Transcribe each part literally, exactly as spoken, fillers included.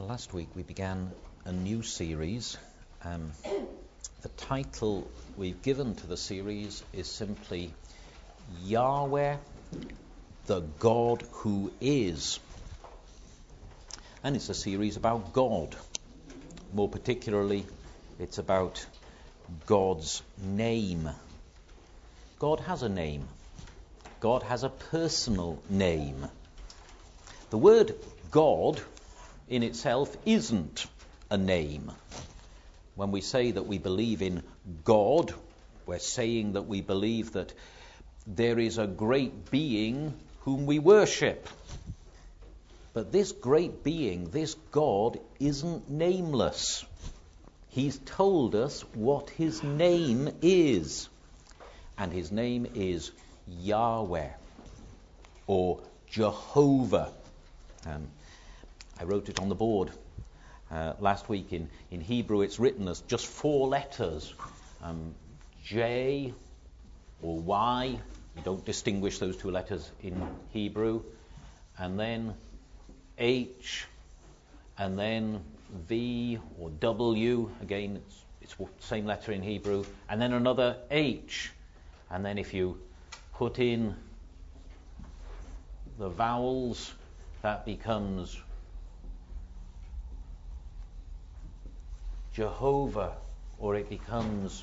last week we began a new series. Um, the title we've given to the series is simply Yahweh, the God who is. And it's a series about God. More particularly, it's about God's name. God has a name. God has a personal name. The word God in itself isn't a name. When we say that we believe in God, we're saying that we believe that there is a great being whom we worship. But this great being, this God, isn't nameless. He's told us what his name is. And his name is Yahweh, or Jehovah. Um, I wrote it on the board uh, last week. In, in Hebrew, it's written as just four letters. Um, J or Y. We don't distinguish those two letters in Hebrew. And then H, and then V or W. Again, it's, it's the same letter in Hebrew. And then another H. And then if you put in the vowels, that becomes Jehovah, or it becomes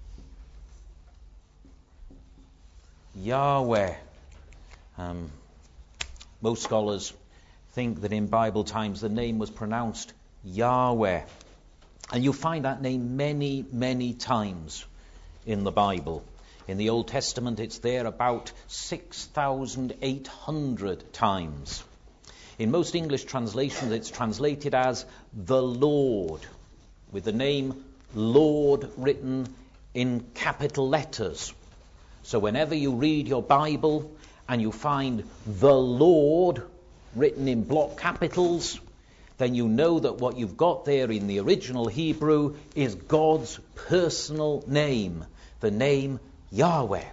Yahweh. Um, most scholars think that in Bible times the name was pronounced Yahweh. And you'll find that name many, many times in the Bible. In the Old Testament, it's there about six thousand eight hundred times. In most English translations, it's translated as the Lord, with the name Lord written in capital letters. So whenever you read your Bible and you find the Lord written in block capitals, then you know that what you've got there in the original Hebrew is God's personal name, the name Yahweh.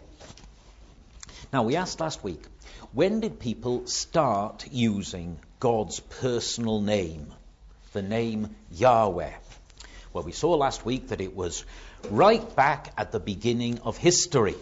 Now, we asked last week, when did people start using God's personal name, the name Yahweh? Well, we saw last week that it was right back at the beginning of history.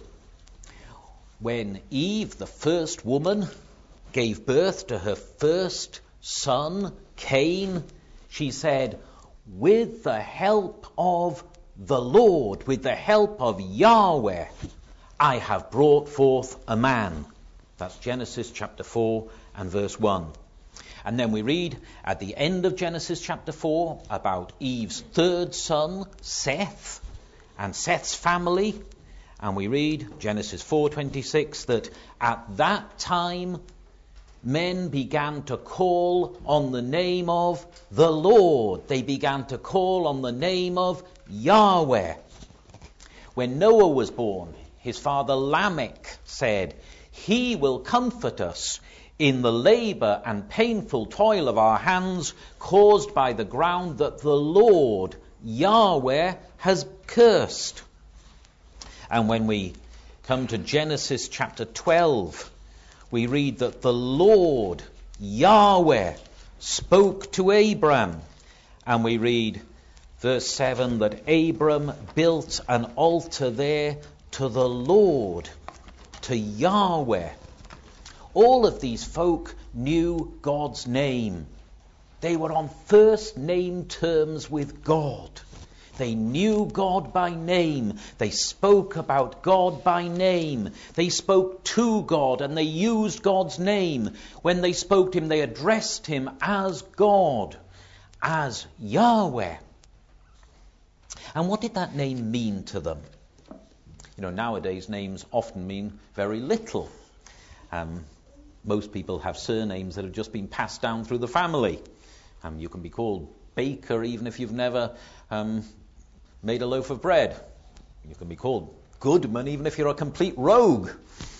When Eve, the first woman, gave birth to her first son, Cain, she said, with the help of the Lord, with the help of Yahweh, I have brought forth a man. That's Genesis chapter four and verse one. And then we read at the end of Genesis chapter four about Eve's third son, Seth, and Seth's family. And we read, Genesis four twenty-six, that at that time men began to call on the name of the Lord. They began to call on the name of Yahweh. When Noah was born, his father Lamech said, He will comfort us in the labor and painful toil of our hands caused by the ground that the Lord, Yahweh, has cursed. And when we come to Genesis chapter twelve, we read that the Lord, Yahweh, spoke to Abram. And we read, verse seven, that Abram built an altar there to the Lord, to Yahweh. All of these folk knew God's name. They were on first name terms with God. They knew God by name. They spoke about God by name. They spoke to God and they used God's name. When they spoke to him, they addressed him as God, as Yahweh. And what did that name mean to them? You know, nowadays names often mean very little. Um, most people have surnames that have just been passed down through the family. Um, you can be called Baker even if you've never um, made a loaf of bread. You can be called Goodman even if you're a complete rogue.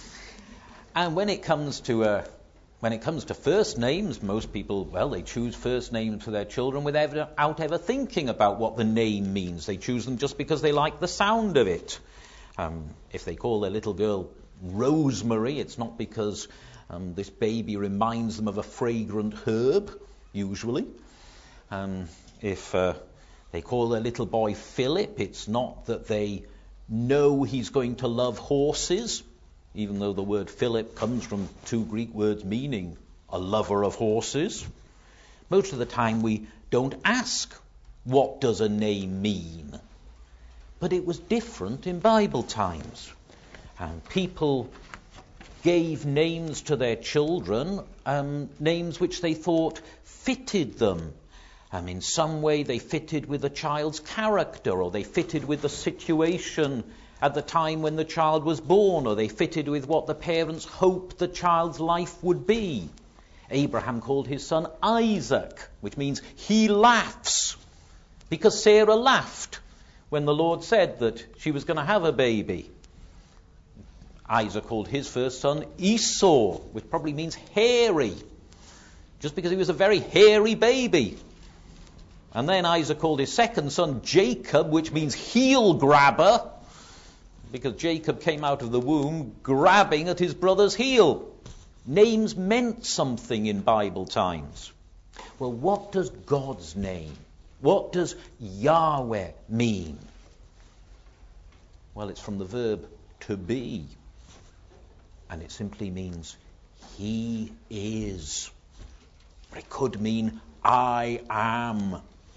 And when it comes to uh, when it comes to first names, most people, well, they choose first names for their children without ever thinking about what the name means. They choose them just because they like the sound of it. Um, if they call their little girl Rosemary, it's not because um, this baby reminds them of a fragrant herb, usually. Um, if uh, they call their little boy Philip, it's not that they know he's going to love horses, even though the word Philip comes from two Greek words meaning a lover of horses. Most of the time we don't ask, what does a name mean? But it was different in Bible times. And people gave names to their children, um, names which they thought fitted them. Um, in some way they fitted with the child's character, or they fitted with the situation at the time when the child was born, or they fitted with what the parents hoped the child's life would be. Abraham called his son Isaac, which means he laughs, because Sarah laughed when the Lord said that she was going to have a baby. Isaac called his first son Esau, which probably means hairy, just because he was a very hairy baby. And then Isaac called his second son Jacob, which means heel grabber, because Jacob came out of the womb grabbing at his brother's heel. Names meant something in Bible times. Well, what does God's name, what does Yahweh mean? Well, it's from the verb to be. And it simply means He is. But it could mean I am.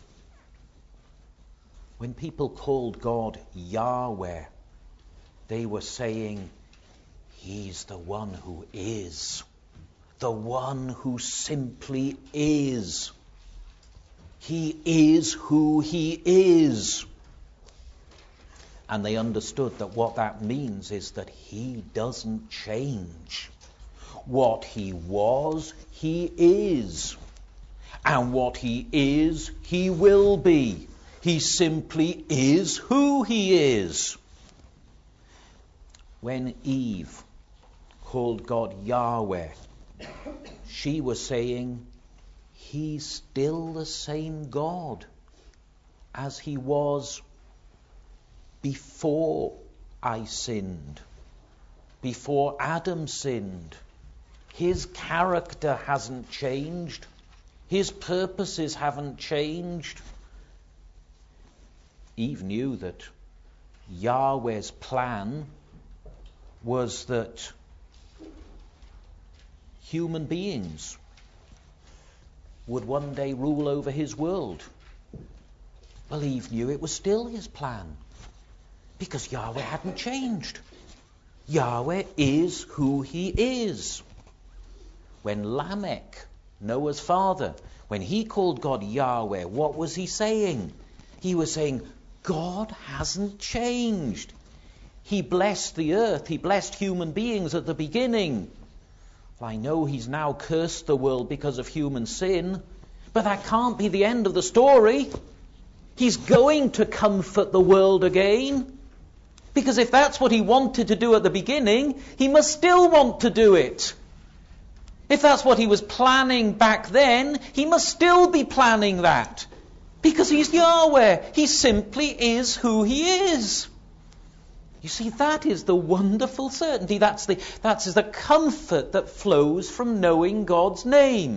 When people called God Yahweh, they were saying, He's the one who is. The one who simply is. He is who He is. And they understood that what that means is that He doesn't change. What He was, He is. And what He is, He will be. He simply is who He is. When Eve called God Yahweh, she was saying, He's still the same God as He was before I sinned, before Adam sinned. His character hasn't changed. His purposes haven't changed. Eve knew that Yahweh's plan was that human beings would one day rule over His world. Well, Eve knew it was still His plan, because Yahweh hadn't changed. Yahweh is who He is. When Lamech, Noah's father, when he called God Yahweh, what was he saying? He was saying, God hasn't changed. He blessed the earth. He blessed human beings at the beginning. Well, I know He's now cursed the world because of human sin, but that can't be the end of the story. He's going to comfort the world again. Because if that's what He wanted to do at the beginning, He must still want to do it. If that's what He was planning back then, He must still be planning that. Because He's Yahweh. He simply is who He is. You see, that is the wonderful certainty. That's the, that's the comfort that flows from knowing God's name.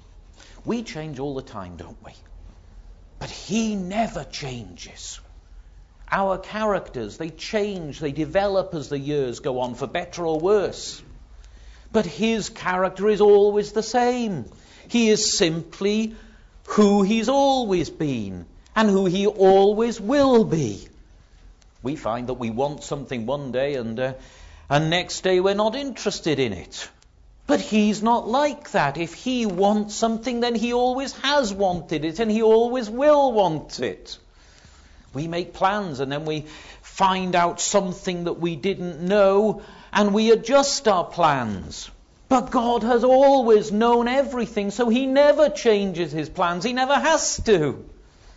We change all the time, don't we? But He never changes. Our characters, they change, they develop as the years go on, for better or worse. But His character is always the same. He is simply who He's always been and who He always will be. We find that we want something one day and uh, and next day we're not interested in it. But He's not like that. If He wants something, then He always has wanted it and He always will want it. We make plans and then we find out something that we didn't know and we adjust our plans. But God has always known everything, so He never changes His plans. He never has to.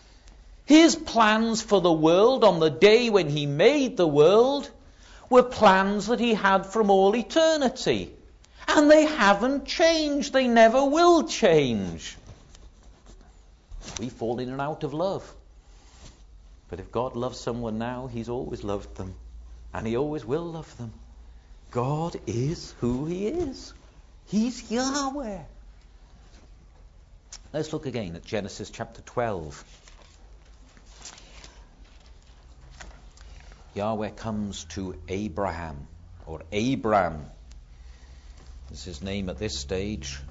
His plans for the world on the day when He made the world were plans that He had from all eternity. And they haven't changed. They never will change. We fall in and out of love. But if God loves someone now, He's always loved them. And He always will love them. God is who He is. He's Yahweh. Let's look again at Genesis chapter twelve. Yahweh comes to Abraham, or Abram, is his name at this stage.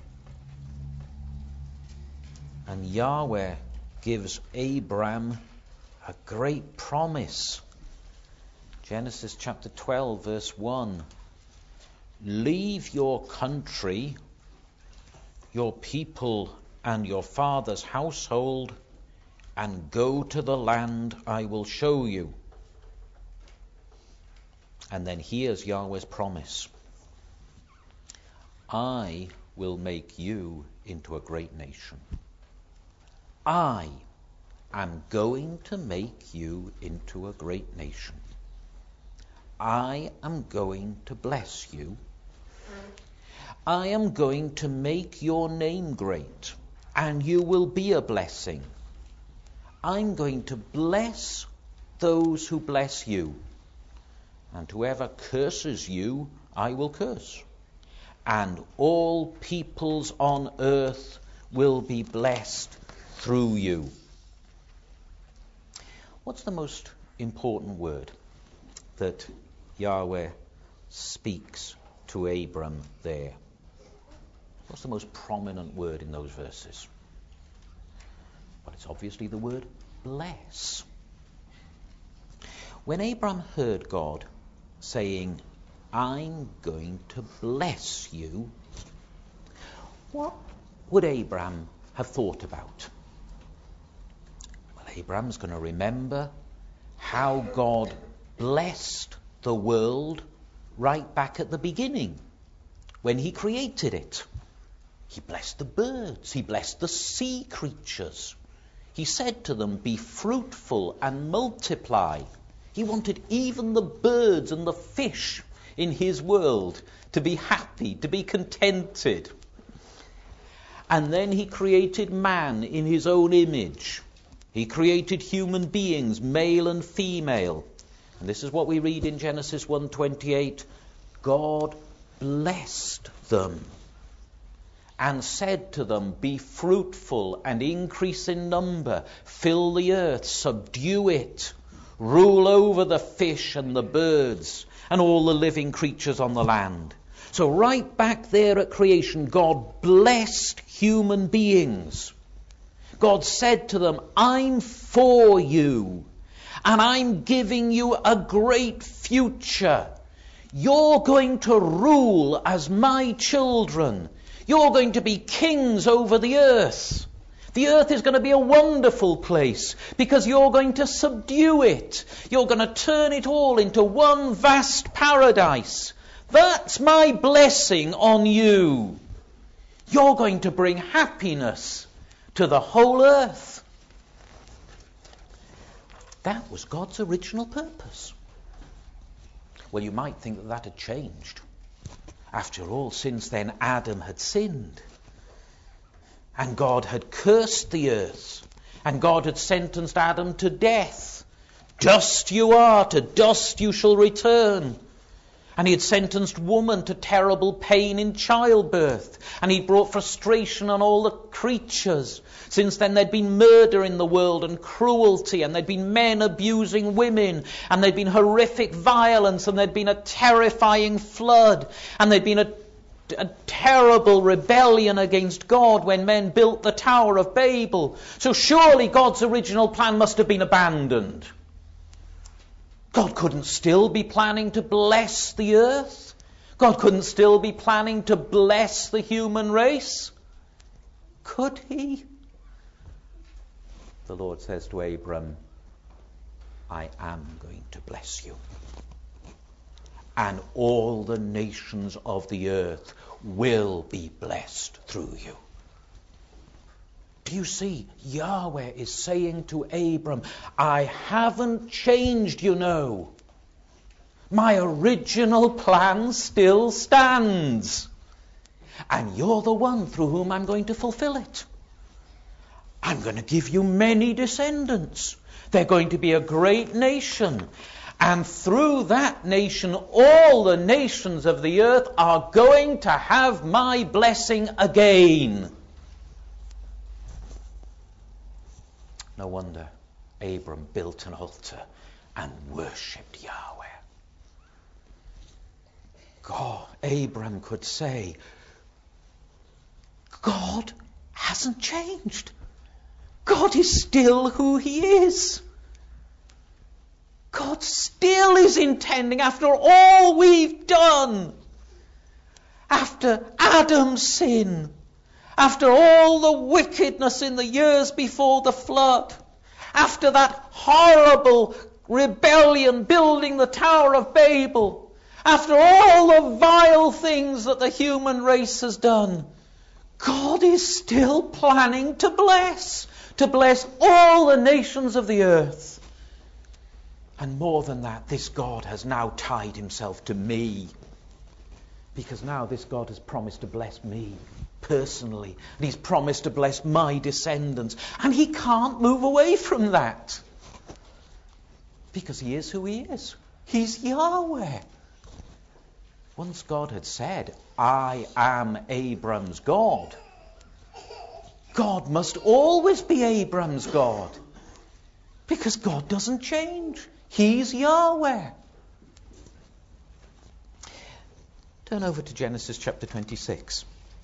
And Yahweh gives Abram a great promise. Genesis chapter twelve, verse one. Leave your country, your people, and your father's household, and go to the land I will show you. And then here's Yahweh's promise. I will make you into a great nation. I am going to make you into a great nation. I am going to bless you. I am going to make your name great, and you will be a blessing. I'm going to bless those who bless you, and whoever curses you, I will curse. And all peoples on earth will be blessed through you. What's the most important word that Yahweh speaks to Abram there? What's the most prominent word in those verses? Well, it's obviously the word bless. When Abram heard God saying, I'm going to bless you, what would Abram have thought about? Well, Abram's going to remember how God blessed the world right back at the beginning, when he created it. He blessed the birds, he blessed the sea creatures. He said to them, be fruitful and multiply. He wanted even the birds and the fish in his world to be happy, to be contented. And then he created man in his own image. He created human beings, male and female. And this is what we read in Genesis one twenty-eight. God blessed them and said to them, be fruitful and increase in number, fill the earth, subdue it, rule over the fish and the birds and all the living creatures on the land. So right back there at creation, God blessed human beings. God said to them, I'm for you, and I'm giving you a great future. You're going to rule as my children. You're going to be kings over the earth. The earth is going to be a wonderful place because you're going to subdue it. You're going to turn it all into one vast paradise. That's my blessing on you. You're going to bring happiness to the whole earth. That was God's original purpose. Well, you might think that that had changed. After all, since then Adam had sinned. And God had cursed the earth. And God had sentenced Adam to death. Dust you are, to dust you shall return. And he had sentenced woman to terrible pain in childbirth. And he brought frustration on all the creatures. Since then there'd been murder in the world and cruelty. And there'd been men abusing women. And there'd been horrific violence. And there'd been a terrifying flood. And there'd been a A terrible rebellion against God when men built the Tower of Babel. So surely God's original plan must have been abandoned. God couldn't still be planning to bless the earth. God couldn't still be planning to bless the human race. Could he? The Lord says to Abram, I am going to bless you. And all the nations of the earth will be blessed through you. Do you see? Yahweh is saying to Abram, I haven't changed, you know. My original plan still stands. And you're the one through whom I'm going to fulfill it. I'm going to give you many descendants. They're going to be a great nation. And through that nation, all the nations of the earth are going to have my blessing again. No wonder Abram built an altar and worshipped Yahweh. God, Abram could say, God hasn't changed. God is still who he is. God still is intending, after all we've done, after Adam's sin, after all the wickedness in the years before the flood, after that horrible rebellion building the Tower of Babel, after all the vile things that the human race has done, God is still planning to bless, to bless all the nations of the earth. And more than that, this God has now tied himself to me. Because now this God has promised to bless me personally. And he's promised to bless my descendants. And he can't move away from that. Because he is who he is. He's Yahweh. Once God had said, I am Abram's God. God must always be Abram's God. Because God doesn't change. He's Yahweh. Turn over to Genesis chapter twenty-six.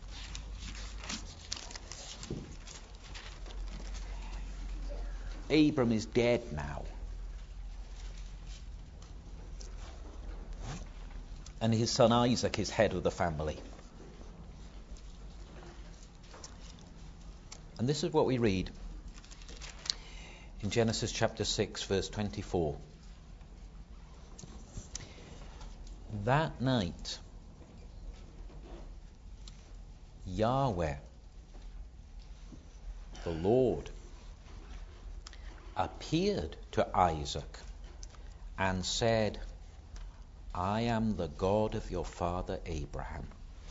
Abram is dead now. And his son Isaac is head of the family. And this is what we read in Genesis chapter six, verse twenty-four. That night, Yahweh, the Lord, appeared to Isaac and said, I am the God of your father Abraham.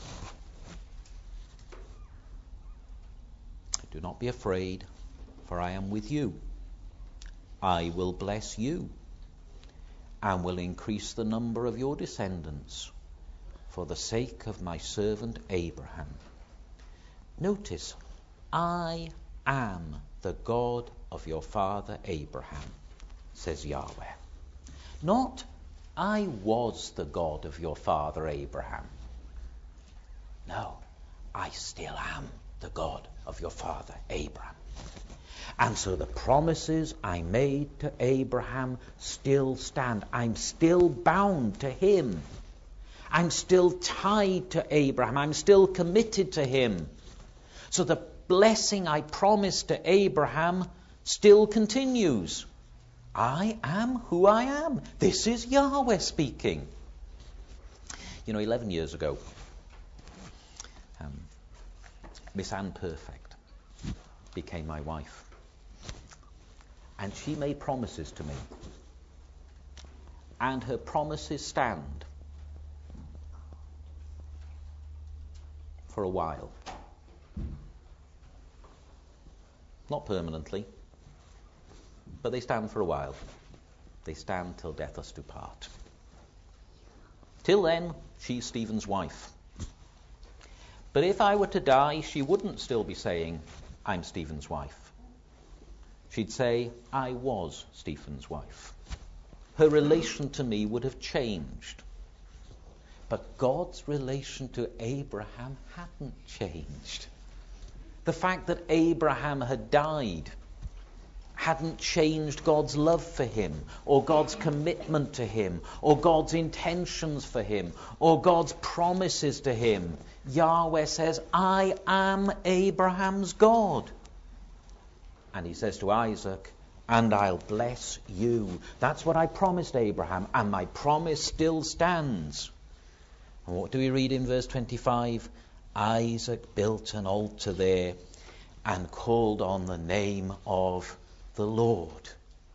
Do not be afraid, for I am with you. I will bless you and will increase the number of your descendants for the sake of my servant Abraham. Notice, I am the God of your father Abraham, says Yahweh. Not, I was the God of your father Abraham. No, I still am the God of your father Abraham. And so the promises I made to Abraham still stand. I'm still bound to him. I'm still tied to Abraham. I'm still committed to him. So the blessing I promised to Abraham still continues. I am who I am. This is Yahweh speaking. You know, eleven years ago, um, Miss Anne Perfect became my wife. And she made promises to me. And her promises stand for a while. Not permanently, but they stand for a while. They stand till death us do part. Till then, she's Stephen's wife. But if I were to die, she wouldn't still be saying, I'm Stephen's wife. She'd say, I was Stephen's wife. Her relation to me would have changed. But God's relation to Abraham hadn't changed. The fact that Abraham had died hadn't changed God's love for him, or God's commitment to him, or God's intentions for him, or God's promises to him. Yahweh says, I am Abraham's God. And he says to Isaac, and I'll bless you. That's what I promised Abraham, and my promise still stands. And what do we read in verse twenty-five? Isaac built an altar there and called on the name of the Lord.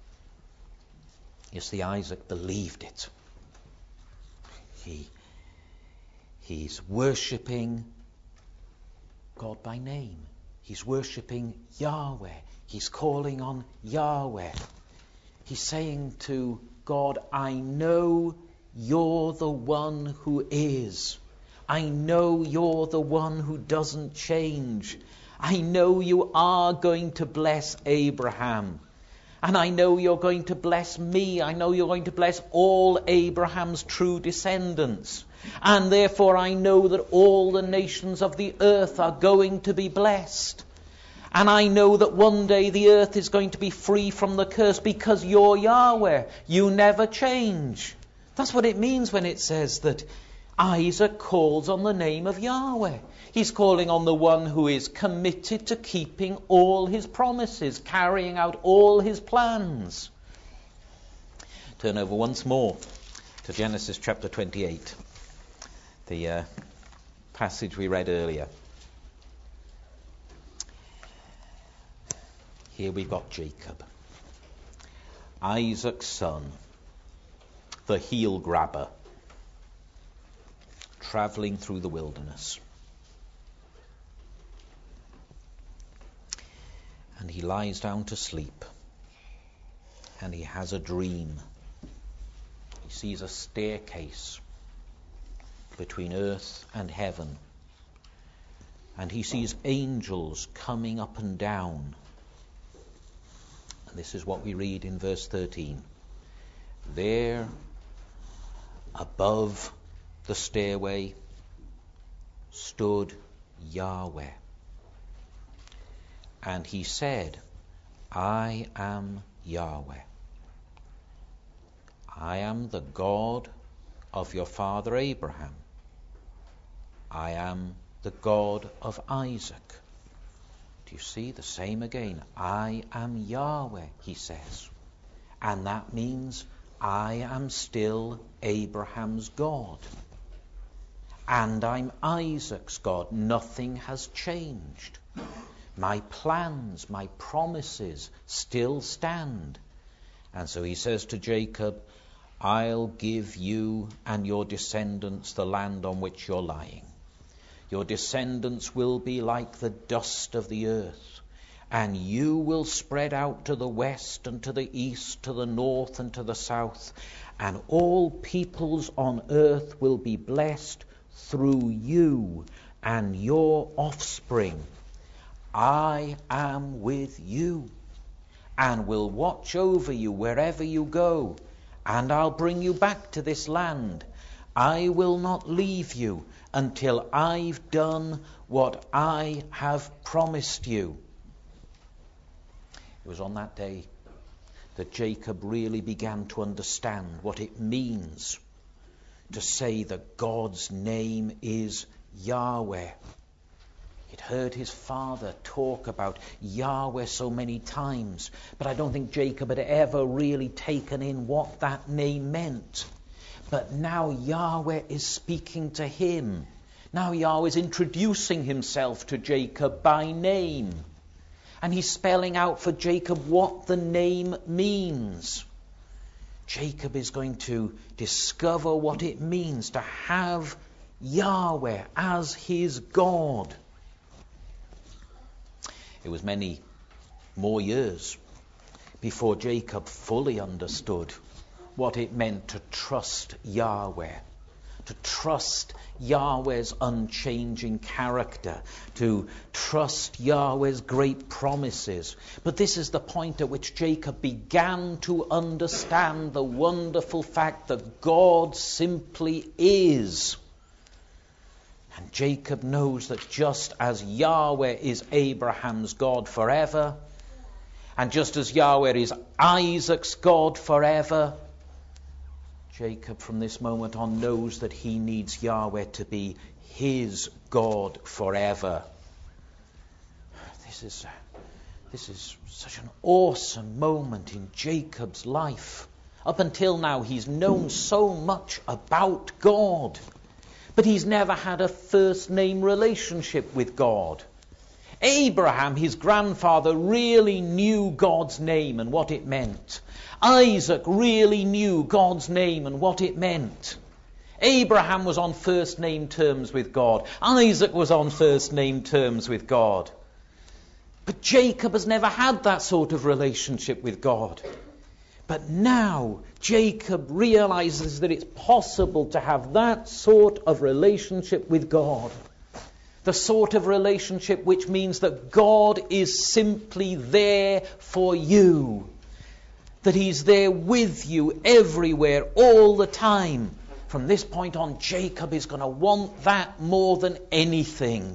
You see, Isaac believed it. He, he's worshipping God by name. He's worshipping Yahweh. He's calling on Yahweh. He's saying to God, I know you're the one who is. I know you're the one who doesn't change. I know you are going to bless Abraham. And I know you're going to bless me. I know you're going to bless all Abraham's true descendants. And therefore I know that all the nations of the earth are going to be blessed. And I know that one day the earth is going to be free from the curse because you're Yahweh. You never change. That's what it means when it says that Isaac calls on the name of Yahweh. He's calling on the one who is committed to keeping all his promises, carrying out all his plans. Turn over once more to Genesis chapter twenty-eight, the uh, passage we read earlier. Here we've got Jacob, Isaac's son, the heel grabber, travelling through the wilderness. And he lies down to sleep. And he has a dream. He sees a staircase between earth and heaven. And he sees angels coming up and down. And this is what we read in verse thirteen. There, above the stairway, stood Yahweh. And he said, I am Yahweh. I am the God of your father Abraham. I am the God of Isaac. Do you see the same again? I am Yahweh, he says. And that means I am still Abraham's God. And I'm Isaac's God. Nothing has changed. My plans, my promises still stand. And so he says to Jacob, I'll give you and your descendants the land on which you're lying. Your descendants will be like the dust of the earth, and you will spread out to the west and to the east, to the north and to the south, and all peoples on earth will be blessed through you and your offspring. I am with you and will watch over you wherever you go, and I'll bring you back to this land. I will not leave you until I've done what I have promised you. It was on that day that Jacob really began to understand what it means to say that God's name is Yahweh. He'd heard his father talk about Yahweh so many times, but I don't think Jacob had ever really taken in what that name meant. But now Yahweh is speaking to him. Now Yahweh is introducing himself to Jacob by name. And he's spelling out for Jacob what the name means. Jacob is going to discover what it means to have Yahweh as his God. It was many more years before Jacob fully understood what it meant to trust Yahweh, to trust Yahweh's unchanging character, to trust Yahweh's great promises. But this is the point at which Jacob began to understand the wonderful fact that God simply is. And Jacob knows that just as Yahweh is Abraham's God forever, and just as Yahweh is Isaac's God forever, Jacob from this moment on knows that he needs Yahweh to be his God forever. This is, this is such an awesome moment in Jacob's life. Up until now, he's known so much about God, but he's never had a first-name relationship with God. Abraham, his grandfather, really knew God's name and what it meant. Isaac really knew God's name and what it meant. Abraham was on first-name terms with God. Isaac was on first-name terms with God. But Jacob has never had that sort of relationship with God. But now Jacob realizes that it's possible to have that sort of relationship with God. The sort of relationship which means that God is simply there for you. That he's there with you everywhere, all the time. From this point on, Jacob is going to want that more than anything.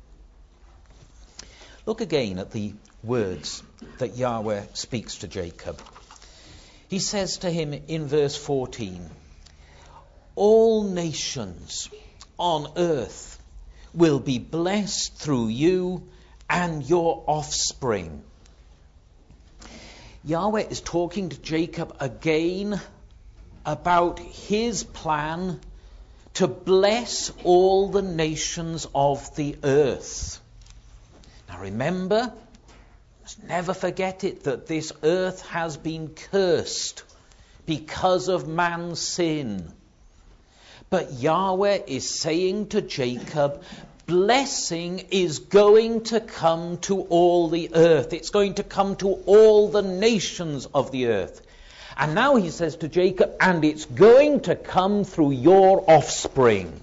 Look again at the words that Yahweh speaks to Jacob. He says to him in verse fourteen, all nations on earth will be blessed through you and your offspring. Yahweh is talking to Jacob again about his plan to bless all the nations of the earth. Now remember, must never forget it, that this earth has been cursed because of man's sin. But Yahweh is saying to Jacob, blessing is going to come to all the earth. It's going to come to all the nations of the earth. And now he says to Jacob, and it's going to come through your offspring.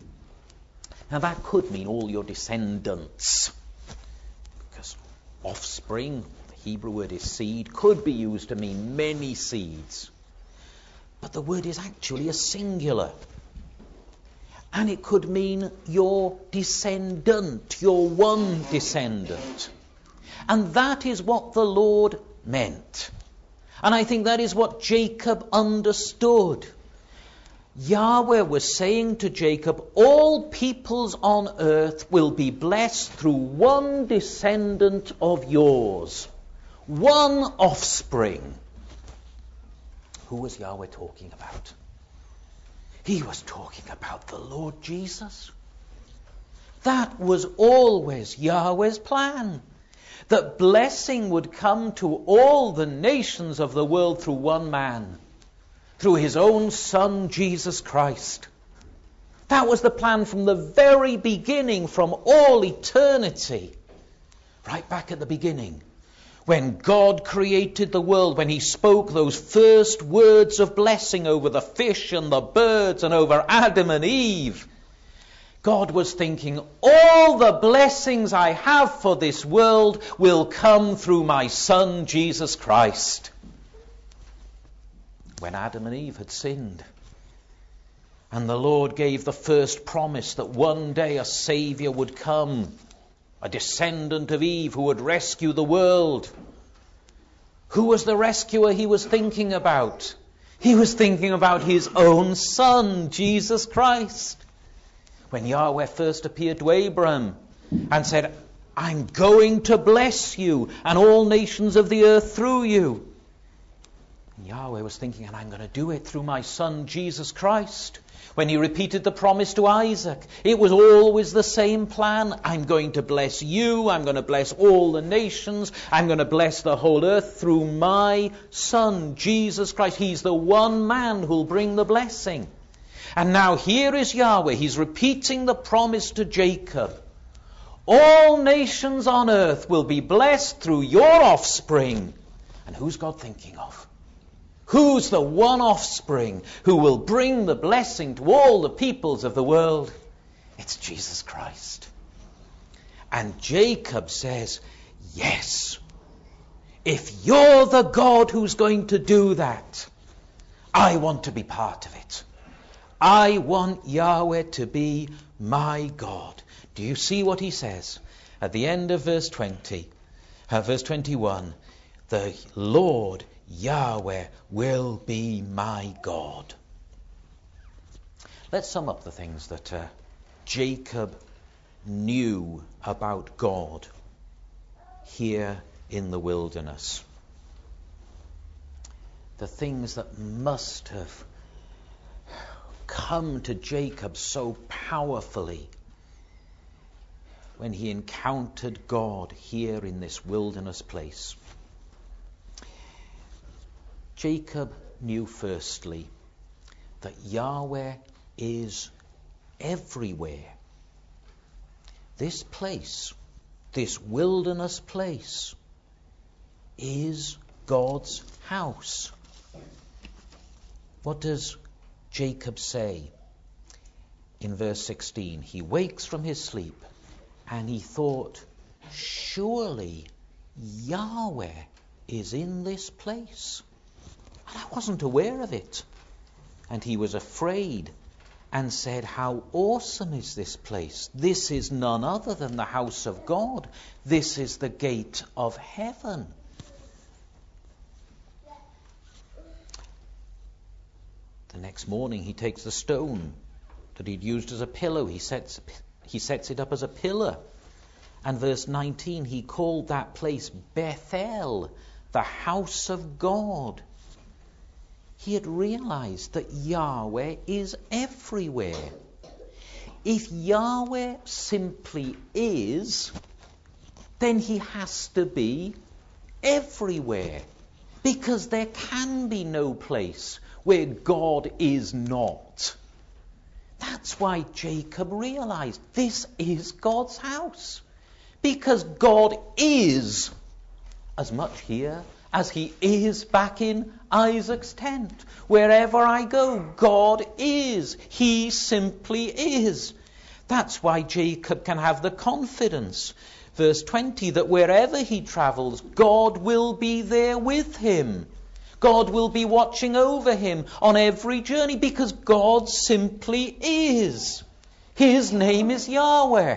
Now that could mean all your descendants. Because offspring, the Hebrew word is seed, could be used to mean many seeds. But the word is actually a singular. And it could mean your descendant, your one descendant. And that is what the Lord meant. And I think that is what Jacob understood. Yahweh was saying to Jacob, all peoples on earth will be blessed through one descendant of yours. One offspring. Who was Yahweh talking about? He was talking about the Lord Jesus. That was always Yahweh's plan. That blessing would come to all the nations of the world through one man. Through his own Son, Jesus Christ. That was the plan from the very beginning, from all eternity. Right back at the beginning. When God created the world, when he spoke those first words of blessing over the fish and the birds and over Adam and Eve, God was thinking, all the blessings I have for this world will come through my Son, Jesus Christ. When Adam and Eve had sinned, and the Lord gave the first promise that one day a Saviour would come, a descendant of Eve who would rescue the world. Who was the rescuer he was thinking about? He was thinking about his own Son, Jesus Christ. When Yahweh first appeared to Abraham and said, I'm going to bless you and all nations of the earth through you. And Yahweh was thinking, and I'm going to do it through my Son, Jesus Christ. When he repeated the promise to Isaac, it was always the same plan. I'm going to bless you. I'm going to bless all the nations. I'm going to bless the whole earth through my Son, Jesus Christ. He's the one man who'll bring the blessing. And now here is Yahweh. He's repeating the promise to Jacob. All nations on earth will be blessed through your offspring. And who's God thinking of? Who's the one offspring who will bring the blessing to all the peoples of the world? It's Jesus Christ. And Jacob says, yes, if you're the God who's going to do that, I want to be part of it. I want Yahweh to be my God. Do you see what he says? At the end of verse twenty, uh, verse twenty-one, the Lord Yahweh will be my God. Let's sum up the things that uh, Jacob knew about God here in the wilderness. The things that must have come to Jacob so powerfully when he encountered God here in this wilderness place. Jacob knew firstly that Yahweh is everywhere. This place, this wilderness place, is God's house. What does Jacob say in verse sixteen? He wakes from his sleep And he thought, surely Yahweh is in this place. And I wasn't aware of it. And he was afraid and said, how awesome is this place? This is none other than the house of God. This is the gate of heaven. The next morning he takes the stone that he'd used as a pillow. He sets, he sets it up as a pillar. And verse nineteen, he called that place Bethel, the house of God. He had realized that Yahweh is everywhere. If Yahweh simply is, then he has to be everywhere. Because there can be no place where God is not. That's why Jacob realized this is God's house. Because God is as much here as he is back in Isaac's tent. Wherever I go, God is. He simply is. That's why Jacob can have the confidence, verse twenty, that wherever he travels, God will be there with him. God will be watching over him on every journey because God simply is. His name is Yahweh.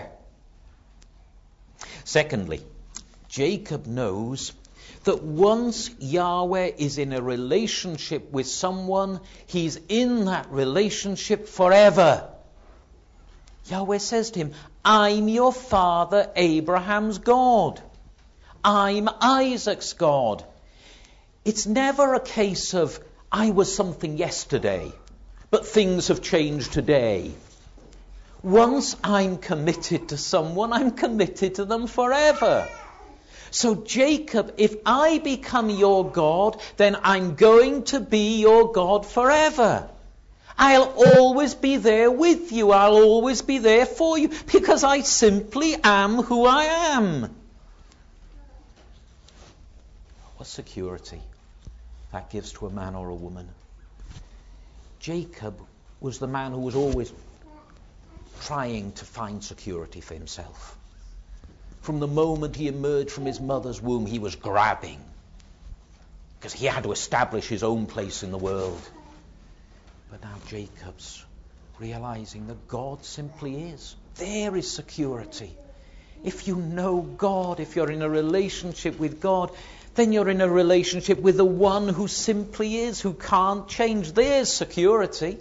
Secondly, Jacob knows that once Yahweh is in a relationship with someone, he's in that relationship forever. Yahweh says to him, I'm your father Abraham's God. I'm Isaac's God. It's never a case of, I was something yesterday, but things have changed today. Once I'm committed to someone, I'm committed to them forever. So Jacob, if I become your God, then I'm going to be your God forever. I'll always be there with you. I'll always be there for you because I simply am who I am. What security that gives to a man or a woman. Jacob was the man who was always trying to find security for himself. From the moment he emerged from his mother's womb, he was grabbing because he had to establish his own place in the world. But now Jacob's realizing that God simply is. There is security. If you know God, if you're in a relationship with God, then you're in a relationship with the one who simply is, who can't change. There's security.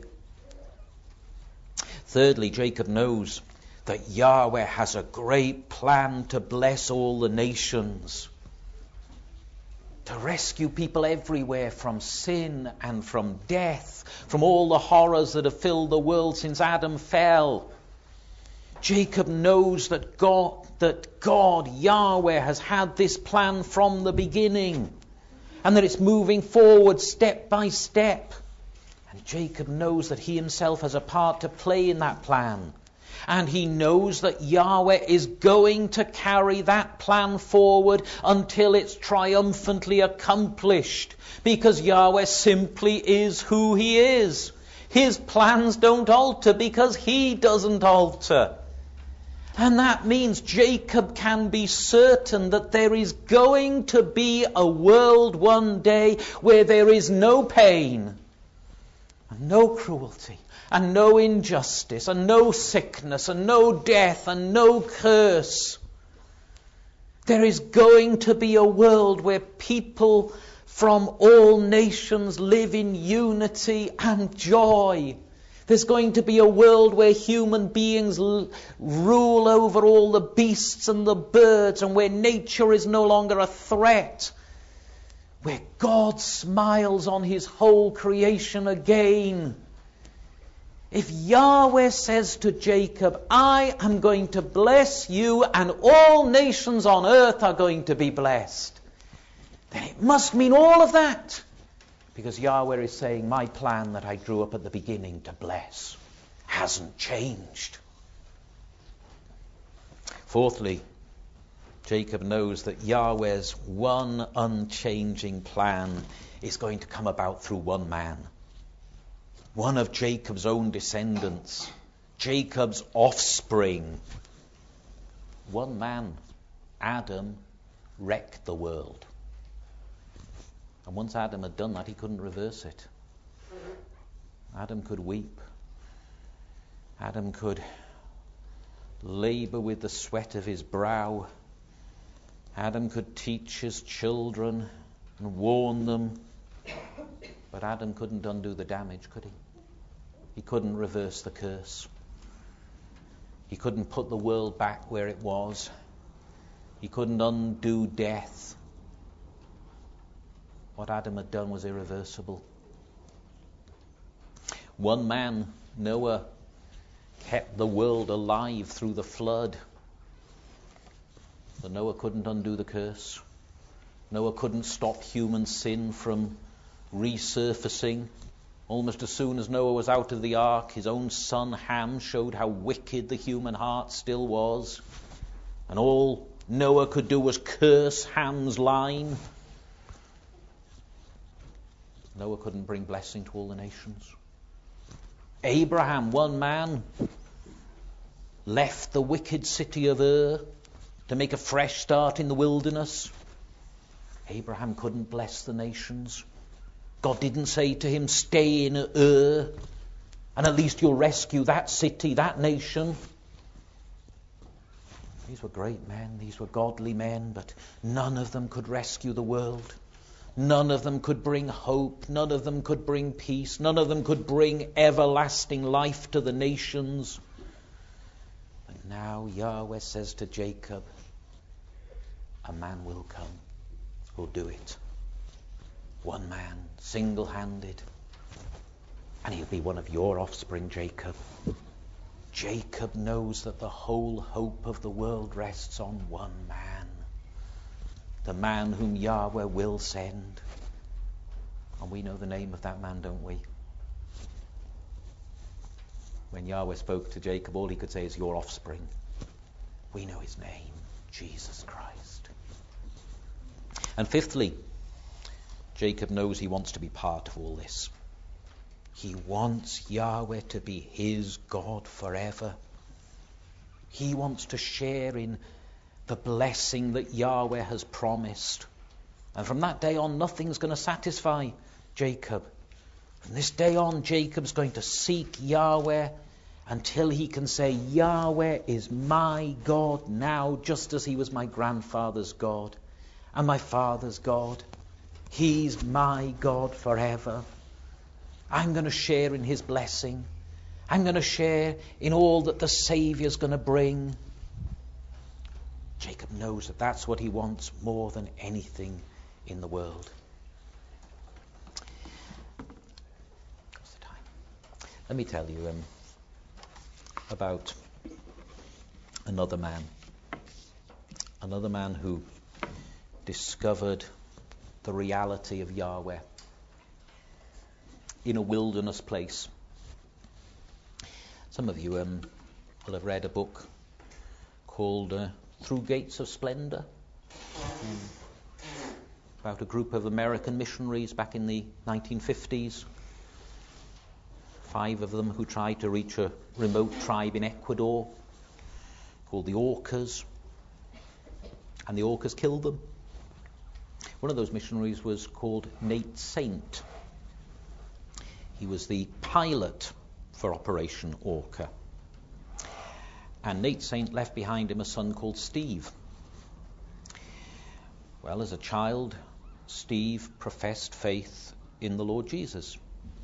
Thirdly, Jacob knows that Yahweh has a great plan to bless all the nations, to rescue people everywhere from sin and from death, from all the horrors that have filled the world since Adam fell. Jacob knows that God, that God, Yahweh, has had this plan from the beginning, and that it's moving forward step by step. And Jacob knows that he himself has a part to play in that plan. And he knows that Yahweh is going to carry that plan forward until it's triumphantly accomplished. Because Yahweh simply is who he is. His plans don't alter because he doesn't alter. And that means Jacob can be certain that there is going to be a world one day where there is no pain, and no cruelty, and no injustice, and no sickness, and no death, and no curse. There is going to be a world where people from all nations live in unity and joy. There's going to be a world where human beings l- rule over all the beasts and the birds, and where nature is no longer a threat. Where God smiles on his whole creation again. If Yahweh says to Jacob, I am going to bless you and all nations on earth are going to be blessed, then it must mean all of that. Because Yahweh is saying, my plan that I drew up at the beginning to bless hasn't changed. Fourthly, Jacob knows that Yahweh's one unchanging plan is going to come about through one man. One of Jacob's own descendants. Jacob's offspring. one man, Adam, wrecked the world. And once Adam had done that, he couldn't reverse it. Adam could weep. Adam could labour with the sweat of his brow. Adam could teach his children and warn them. But Adam couldn't undo the damage, could he? He couldn't reverse the curse. He couldn't put the world back where it was. He couldn't undo death. What Adam had done was irreversible. One man, Noah, kept the world alive through the flood. But Noah couldn't undo the curse. Noah couldn't stop human sin from resurfacing. Almost as soon as Noah was out of the ark, his own son Ham showed how wicked the human heart still was. And all Noah could do was curse Ham's line. Noah couldn't bring blessing to all the nations. Abraham, one man, left the wicked city of Ur to make a fresh start in the wilderness. Abraham couldn't bless the nations. God didn't say to him, stay in Ur, and at least you'll rescue that city, that nation. These were great men, these were godly men, but none of them could rescue the world. None of them could bring hope. None of them could bring peace. None of them could bring everlasting life to the nations. But now Yahweh says to Jacob, a man will come who'll do it. One man, single-handed. And he'll be one of your offspring, Jacob. Jacob knows that the whole hope of the world rests on one man. The man whom Yahweh will send. And we know the name of that man, don't we? When Yahweh spoke to Jacob, all he could say is your offspring. We know his name, Jesus Christ. And fifthly, Jacob knows he wants to be part of all this. He wants Yahweh to be his God forever. He wants to share in the blessing that Yahweh has promised. And from that day on, nothing's going to satisfy Jacob. From this day on, Jacob's going to seek Yahweh until he can say, Yahweh is my God now, just as he was my grandfather's God and my father's God. He's my God forever. I'm going to share in his blessing. I'm going to share in all that the Saviour's going to bring. Jacob knows that that's what he wants more than anything in the world. What's the time? Let me tell you um, about another man. Another man who discovered the reality of Yahweh in a wilderness place. Some of you um, will have read a book called Uh, Through Gates of Splendor, um, about a group of American missionaries back in the nineteen fifties. Five of them who tried to reach a remote tribe in Ecuador called the Orcas, and the Orcas killed them. One of those missionaries was called Nate Saint. He was the pilot for Operation Orca. And Nate Saint left behind him a son called Steve. Well, as a child, Steve professed faith in the Lord Jesus.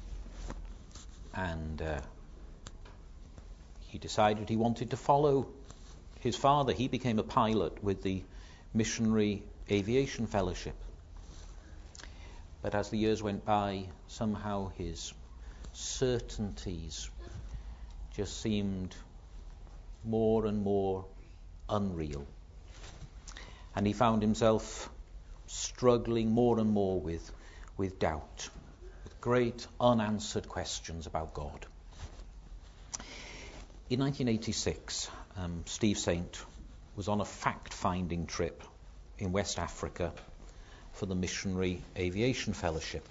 And uh, he decided he wanted to follow his father. He became a pilot with the Missionary Aviation Fellowship. But as the years went by, somehow his certainties just seemed more and more unreal. And he found himself struggling more and more with, with doubt, with great unanswered questions about God. In nineteen eighty-six, um, Steve Saint was on a fact-finding trip in West Africa for the Missionary Aviation Fellowship.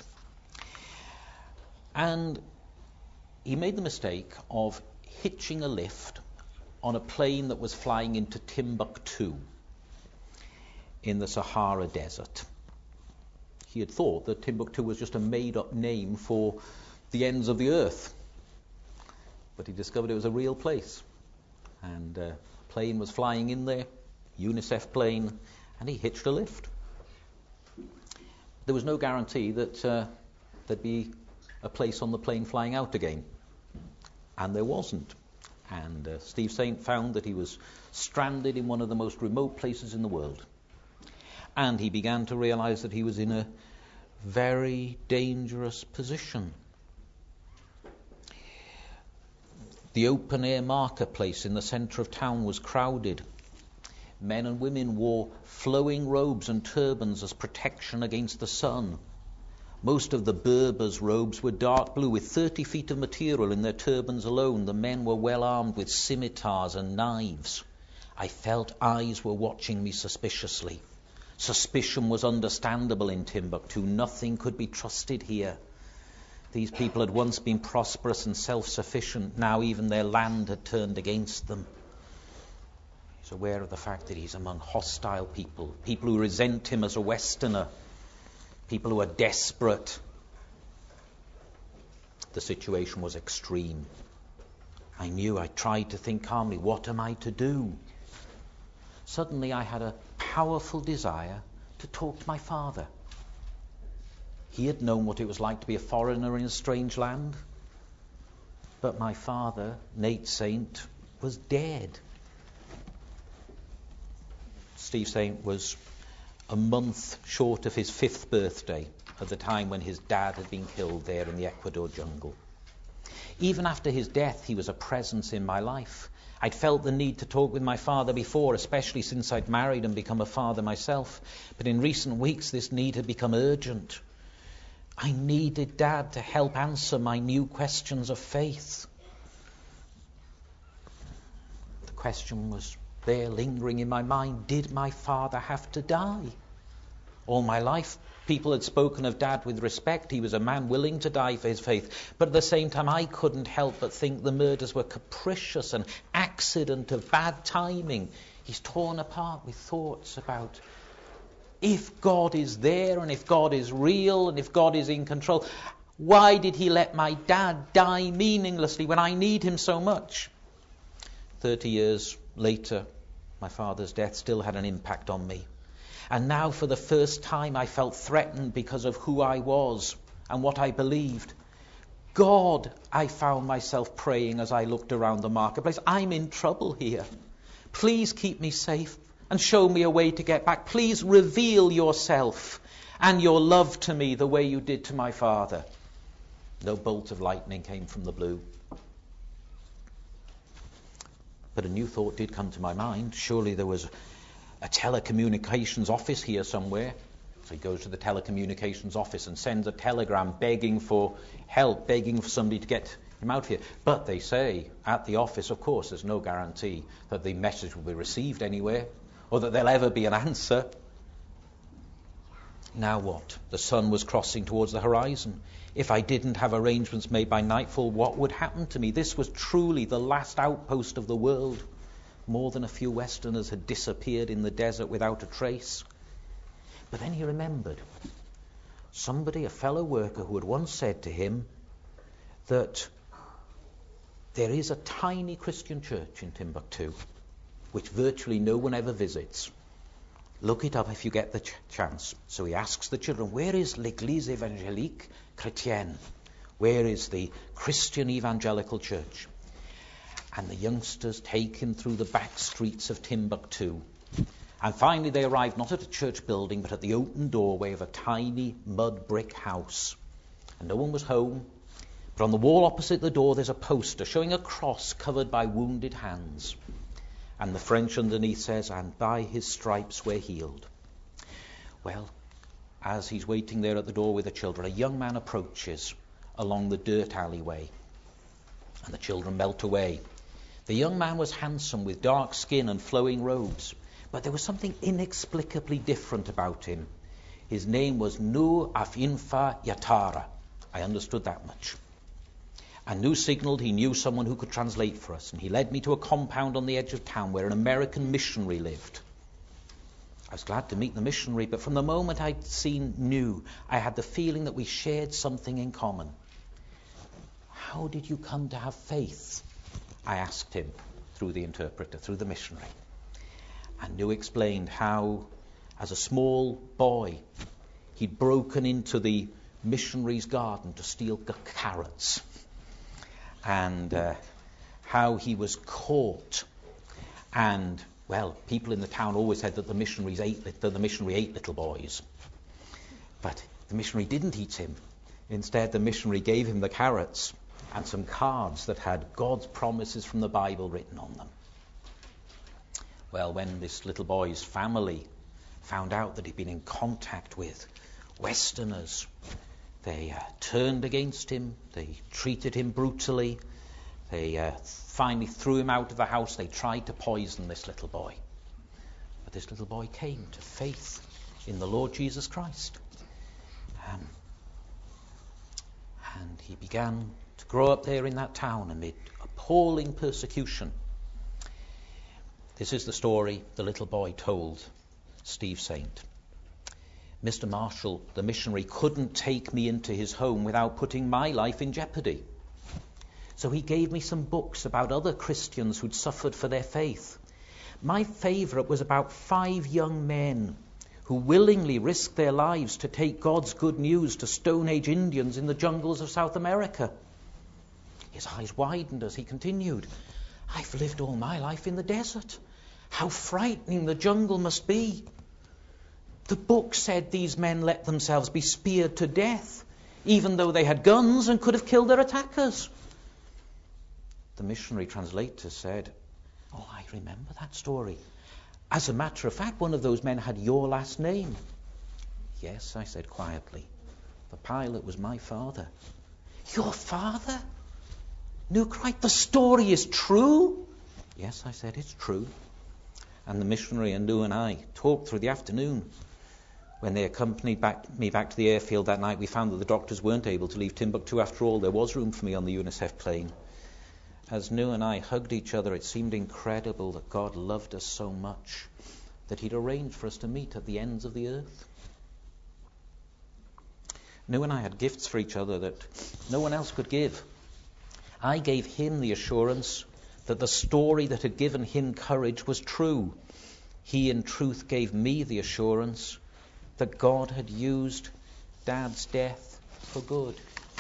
And he made the mistake of hitching a lift on a plane that was flying into Timbuktu in the Sahara Desert. He had thought that Timbuktu was just a made-up name for the ends of the earth. But he discovered it was a real place. And uh, a plane was flying in there, UNICEF plane, and he hitched a lift. There was no guarantee that uh, there'd be a place on the plane flying out again. And there wasn't. And uh, Steve Saint found that he was stranded in one of the most remote places in the world. And he began to realize that he was in a very dangerous position. The open-air marketplace in the centre of town was crowded. Men and women wore flowing robes and turbans as protection against the sun. Most of the Berbers' robes were dark blue with thirty feet of material in their turbans alone. The men were well armed with scimitars and knives. I felt eyes were watching me suspiciously. Suspicion was understandable in Timbuktu. Nothing could be trusted here. These people had once been prosperous and self-sufficient. Now even their land had turned against them. He's aware of the fact that he's among hostile people, people who resent him as a Westerner, people who are desperate. The situation was extreme. I knew. I tried to think calmly. What am I to do? Suddenly I had a powerful desire to talk to my father. He had known what it was like to be a foreigner in a strange land. But my father, Nate Saint, was dead. Steve Saint was a month short of his fifth birthday at the time when his dad had been killed there in the Ecuador jungle. Even after his death, he was a presence in my life. I'd felt the need to talk with my father before, especially since I'd married and become a father myself. But in recent weeks, this need had become urgent. I needed Dad to help answer my new questions of faith. The question was there lingering in my mind, did my father have to die? All my life, people had spoken of Dad with respect. He was a man willing to die for his faith. But at the same time, I couldn't help but think the murders were capricious, an accident of bad timing. He's torn apart with thoughts about if God is there and if God is real and if God is in control, why did he let my dad die meaninglessly when I need him so much? Thirty years later, my father's death still had an impact on me. And now for the first time I felt threatened because of who I was and what I believed. God, I found myself praying as I looked around the marketplace. I'm in trouble here. Please keep me safe and show me a way to get back. Please reveal yourself and your love to me the way you did to my father. No bolt of lightning came from the blue. But a new thought did come to my mind. Surely there was a telecommunications office here somewhere. So he goes to the telecommunications office and sends a telegram begging for help, begging for somebody to get him out here. But they say at the office, of course, there's no guarantee that the message will be received anywhere or that there'll ever be an answer. Now what? The sun was crossing towards the horizon. If I didn't have arrangements made by nightfall, what would happen to me? This was truly the last outpost of the world. More than a few Westerners had disappeared in the desert without a trace. But then he remembered somebody, a fellow worker, who had once said to him that there is a tiny Christian church in Timbuktu which virtually no one ever visits. Look it up if you get the ch- chance. So he asks the children, where is l'Église évangélique chrétienne? Where is the Christian evangelical church? And the youngsters take him through the back streets of Timbuktu. And finally they arrive not at a church building, but at the open doorway of a tiny mud brick house. And no one was home. But on the wall opposite the door there's a poster showing a cross covered by wounded hands. And the French underneath says, and by his stripes we're healed. Well, as he's waiting there at the door with the children, a young man approaches along the dirt alleyway. And the children melt away. The young man was handsome with dark skin and flowing robes. But there was something inexplicably different about him. His name was Nur Afinfa Yatara. I understood that much. And New signalled he knew someone who could translate for us, and he led me to a compound on the edge of town where an American missionary lived. I was glad to meet the missionary, but from the moment I'd seen New, I had the feeling that we shared something in common. How did you come to have faith? I asked him through the interpreter, through the missionary. And New explained how, as a small boy, he'd broken into the missionary's garden to steal c- carrots. And uh, how he was caught. And, well, people in the town always said that the missionaries ate that the missionary ate little boys. But the missionary didn't eat him. Instead, the missionary gave him the carrots and some cards that had God's promises from the Bible written on them. Well, when this little boy's family found out that he'd been in contact with Westerners, they uh, turned against him, they treated him brutally, they uh, finally threw him out of the house, they tried to poison this little boy. But this little boy came to faith in the Lord Jesus Christ. Um, and he began to grow up there in that town amid appalling persecution. This is the story the little boy told Steve Saint. Mister Marshall, the missionary, couldn't take me into his home without putting my life in jeopardy. So he gave me some books about other Christians who'd suffered for their faith. My favourite was about five young men who willingly risked their lives to take God's good news to Stone Age Indians in the jungles of South America. His eyes widened as he continued. I've lived all my life in the desert. How frightening the jungle must be. The book said these men let themselves be speared to death, even though they had guns and could have killed their attackers. The missionary translator said, oh, I remember that story. As a matter of fact, one of those men had your last name. Yes, I said quietly. The pilot was my father. Your father? New cried, the story is true? Yes, I said, it's true. And the missionary and New and I talked through the afternoon. When they accompanied back, me back to the airfield that night, we found that the doctors weren't able to leave Timbuktu after all. There was room for me on the UNICEF plane. As New and I hugged each other, it seemed incredible that God loved us so much that he'd arranged for us to meet at the ends of the earth. New and I had gifts for each other that no one else could give. I gave him the assurance that the story that had given him courage was true. He in truth gave me the assurance that God had used Dad's death for good.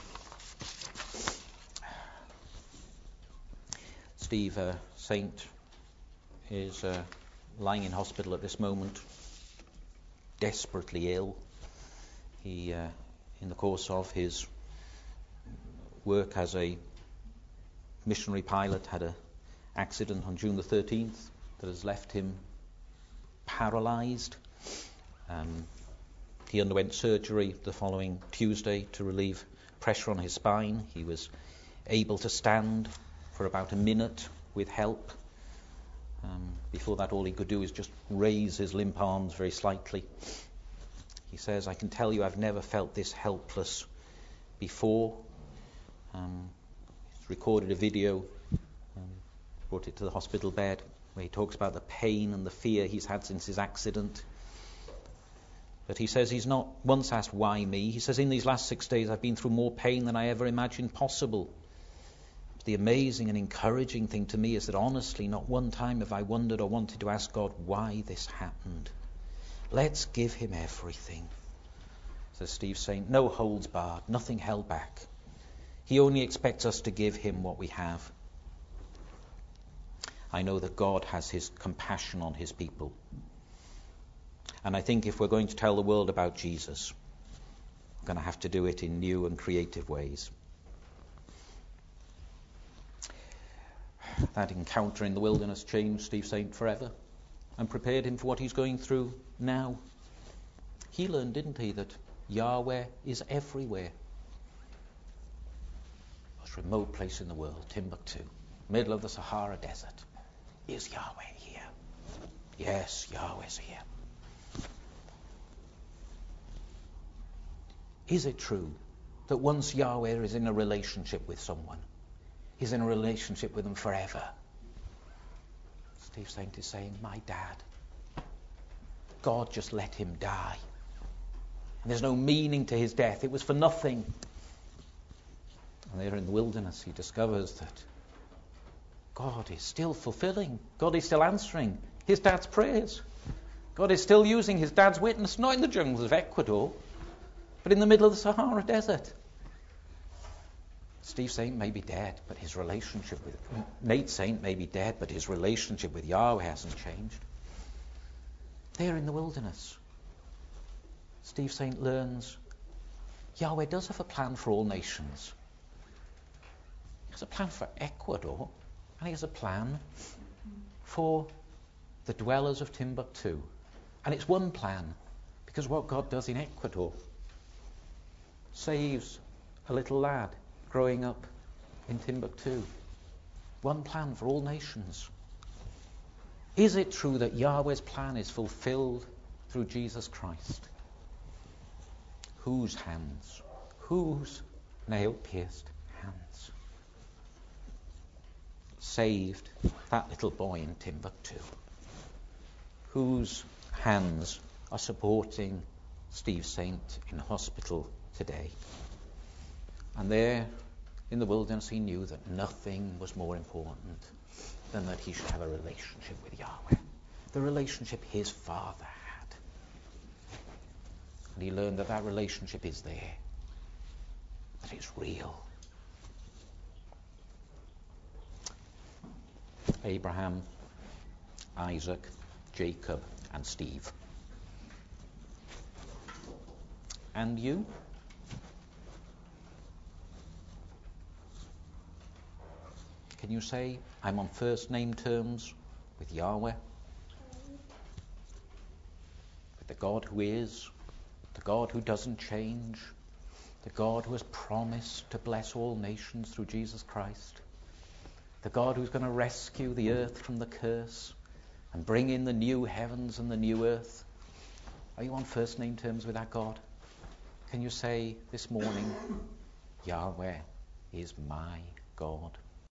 Steve uh, Saint is uh, lying in hospital at this moment, desperately ill. He, uh, in the course of his work as a missionary pilot, had an accident on June the thirteenth that has left him paralysed. Um, he underwent surgery the following Tuesday to relieve pressure on his spine. He was able to stand for about a minute with help. Um, before that, all he could do is just raise his limp arms very slightly. He says, I can tell you I've never felt this helpless before. Um, he's recorded a video, um, brought it to the hospital bed, where he talks about the pain and the fear he's had since his accident. But he says he's not once asked, why me? He says, in these last six days I've been through more pain than I ever imagined possible. The amazing and encouraging thing to me is that honestly, not one time have I wondered or wanted to ask God why this happened. Let's give him everything, says Steve Saint. No holds barred, nothing held back. He only expects us to give him what we have. I know that God has his compassion on his people. And I think if we're going to tell the world about Jesus, we're going to have to do it in new and creative ways. That encounter in the wilderness changed Steve Saint forever and prepared him for what he's going through now. He learned, didn't he, that Yahweh is everywhere. Most remote place in the world, Timbuktu, middle of the Sahara Desert. Is Yahweh here? Yes, Yahweh's here. Is it true that once Yahweh is in a relationship with someone, is in a relationship with him forever. Steve Saint is saying, my dad, God just let him die. And there's no meaning to his death. It was for nothing. And there in the wilderness he discovers that God is still fulfilling. God is still answering his dad's prayers. God is still using his dad's witness, not in the jungles of Ecuador, but in the middle of the Sahara Desert. Steve Saint may be dead, but his relationship with... Nate Saint may be dead, but his relationship with Yahweh hasn't changed. There in the wilderness, Steve Saint learns Yahweh does have a plan for all nations. He has a plan for Ecuador, and he has a plan for the dwellers of Timbuktu. And it's one plan, because what God does in Ecuador saves a little lad growing up in Timbuktu. One plan for all nations. Is it true that Yahweh's plan is fulfilled through Jesus Christ? Whose hands? Whose nail-pierced hands saved that little boy in Timbuktu? Whose hands are supporting Steve Saint in hospital today? And there in the wilderness he knew that nothing was more important than that he should have a relationship with Yahweh. The relationship his father had. And he learned that that relationship is there. That it's real. Abraham, Isaac, Jacob, and Steve. And you? Can you say, I'm on first name terms with Yahweh? With the God who is, the God who doesn't change, the God who has promised to bless all nations through Jesus Christ, the God who's going to rescue the earth from the curse and bring in the new heavens and the new earth. Are you on first name terms with that God? Can you say this morning, Yahweh is my God?